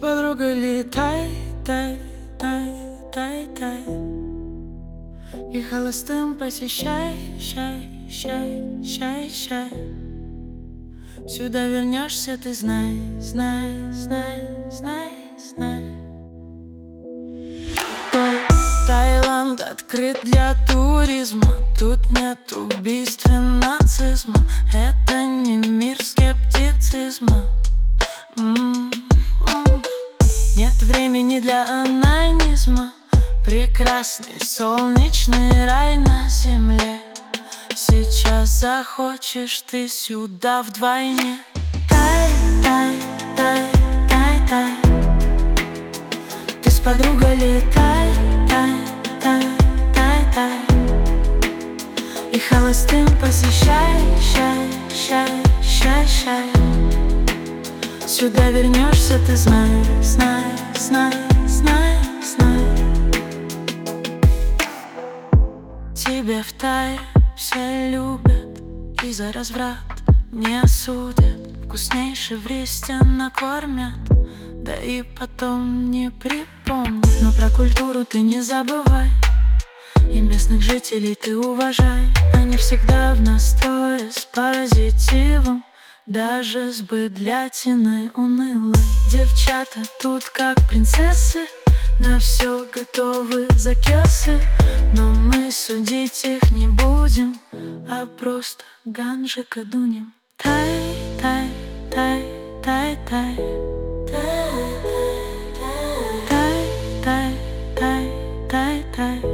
подругой летай, тай, тай, тай, тай. И холостым посещай, щай, щай, щай, щай. Сюда вернешься, ты знай, знай, знай, знай, знай. Таиланд открыт для туризма. Тут нет убийств и нацизма. Это не мир скептицизма. Нет времени для анонизма. Прекрасный солнечный рай на земле. Сейчас захочешь ты сюда вдвойне. Тай, тай, тай, тай, тай. Ты с подругой летай, тай, тай, тай, тай. И холостым посещай, щай, щай, щай, щай. Сюда вернешься, ты знай, знай, знай, знай, знай. Тебя в Тае все любят и за разврат не осудят. Вкуснейший в ресте накормят, да и потом не припомнят. Но про культуру ты не забывай, и местных жителей ты уважай. Они всегда в настрое с позитивом, даже с быдлятиной унылой. Девчата тут как принцессы, на все готовы закесы. Но мы судить их не будем, а просто ганжика дунем. Тай, тай, тай, тай, тай. Тай, тай, тай, тай, тай.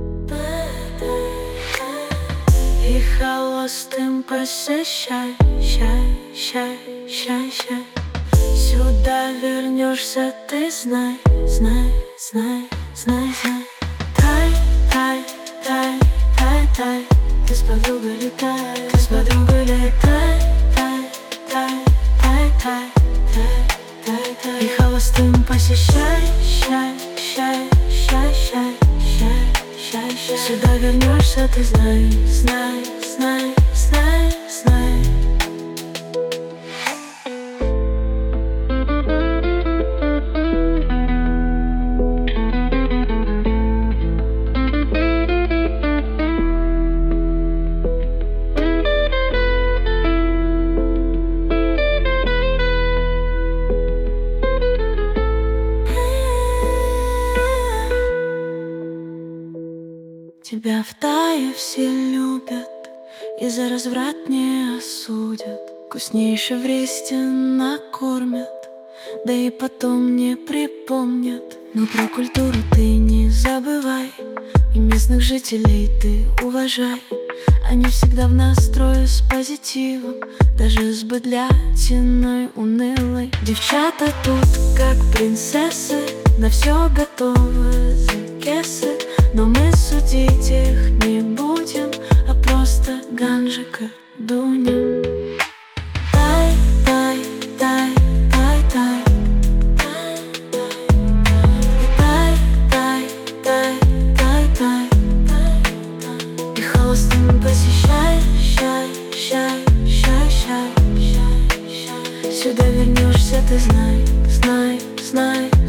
И холостым посещай, щай, щай, щай, щай. Сюда вернешься, ты знай, знай, знай, знай, знай. Тай, тай, тай, тай, тай. Ты с подругой летай, ты с подругой летай, тай, тай, тай, тай, тай, тай, тай. И холостым посещай, щай, щай, щай, щай, щай, щай, щай. Сюда вернешься, ты знай, знай, знай, знай, знай. Тебя в Тае все любят и за разврат не осудят. Вкуснейший в ресте накормят, да и потом не припомнят. Но про культуру ты не забывай, и местных жителей ты уважай. Они всегда в настрое с позитивом, даже с быдлятиной унылой. Девчата тут как принцессы, на все готовы закесы. Но мы судить их не будем, а просто ганжика дунем. Тай, тай, тай, тай, тай. Тай, тай, тай, тай, тай. И холостым посещай, щай, щай, щай, щай, щай. Сюда вернешься, ты знай, знай, знай.